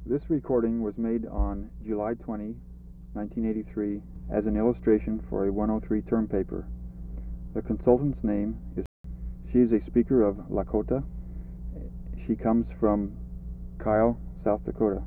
This recording was made on July 20, 1983, as an illustration for a 103 term paper. The consultant's name is. She is a speaker of Lakota. She comes from Kyle, South Dakota.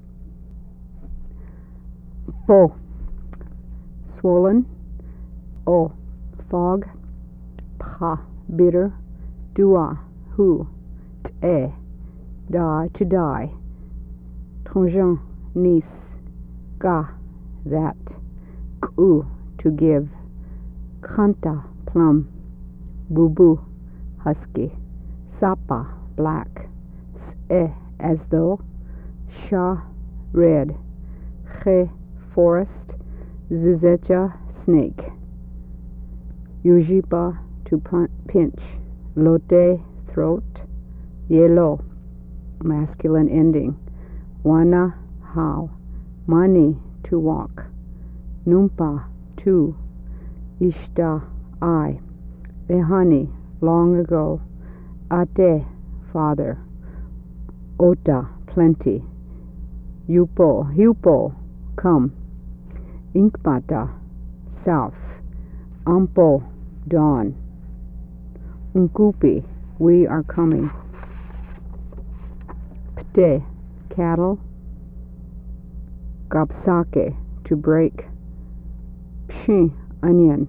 Bo, swollen. O, fog. Pa, bitter. Dua, who. T'e, da, to die. Tongent, niece. Ga, that. Ku, to give. Kanta, plum. Bubu, husky. Sapa, black. Se, as though. Sha, red. Che, forest. Zuzecha, snake. Yujipa, to pinch. Lote, throat. Yelo, masculine ending. Wana, how. Mani, to walk. Numpa, to. Ishta, I. Ehani, long ago. Ate, father. Ota, plenty. Yupo, come. Inkpata, south. Ampo, dawn. Unkupi, we are coming. Pte, cattle. Gapsake, to break. Pshi, onion.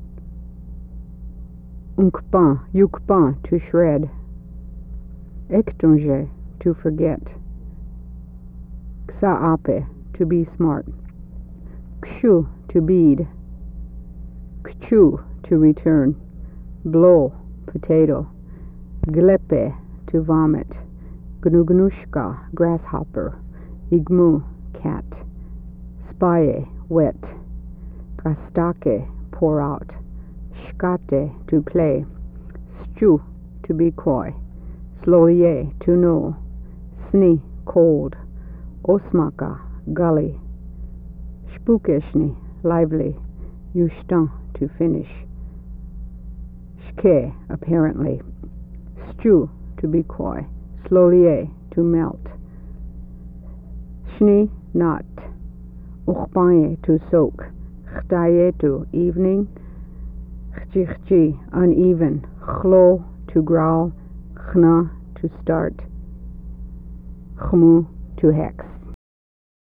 Yukpan, to shred. Ektonje, to forget. Xaape, to be smart. Kshu, to bead. Kchu, to return. Blow, potato. Glepe, to vomit. Gnugnushka, grasshopper. Igmu, cat. Spaye, wet. Gastake, pour out. Shkate, to play. Stu, to be coy. Sloye, to know. Sni, cold. Osmaka, gully. Spukeshni, lively. Yushtan, to finish. Shke, apparently. Stew, to be coy. Sloye, to melt. Shni, not. Uchpaye, to soak. Chtaye, to evening. Chchi, uneven. Chlo, to growl. Chna, to start. Chmu, to hex.